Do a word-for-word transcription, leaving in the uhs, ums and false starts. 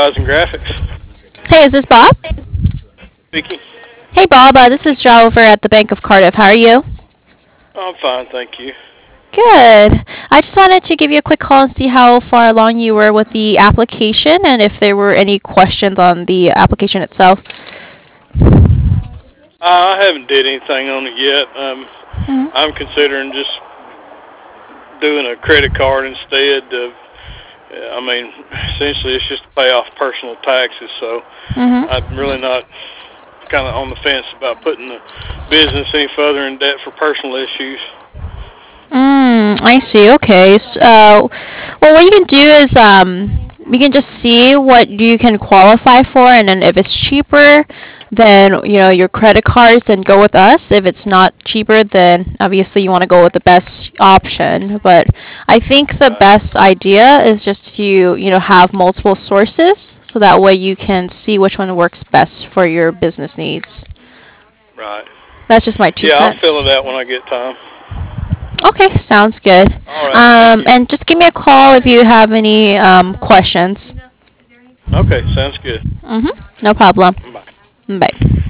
Horizon Graphics. Hey, is this Bob? Speaking. Hey, Bob. Uh, this is Joe over at the Bank of Cardiff. How are you? I'm fine, thank you. Good. I just wanted to give you a quick call and see how far along you were with the application and if there were any questions on the application itself. Uh, I haven't did anything on it yet. Um, Mm-hmm. I'm considering just doing a credit card instead of. I mean, essentially, it's just to pay off personal taxes. So I'm Mm-hmm. really not kind of on the fence about putting the business any further in debt for personal issues. Mm, I see. Okay. So, uh, well, what you can do is um, we can just see what you can qualify for, and then if it's cheaper, then you know your credit cards, then go with us. If it's not cheaper, then obviously you want to go with the best option. But I think the Right. best idea is just to you know have multiple sources, so that way you can see which one works best for your business needs. Right. That's just my two Yeah, I'll fill cents. it out when I get time. Okay, sounds good. All right. Thank Um, you. and just give me a call if you have any um, questions. Okay. Sounds good. Mm-hmm. No problem. Bye. Bye.